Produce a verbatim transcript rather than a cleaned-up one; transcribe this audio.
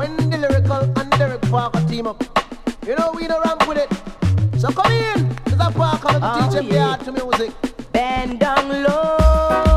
when the lyrical and Derek Parker team up. You know we don't ramp with it. So come in, there's a Parker to Oh, teach them the yeah. art to music. Bend down low.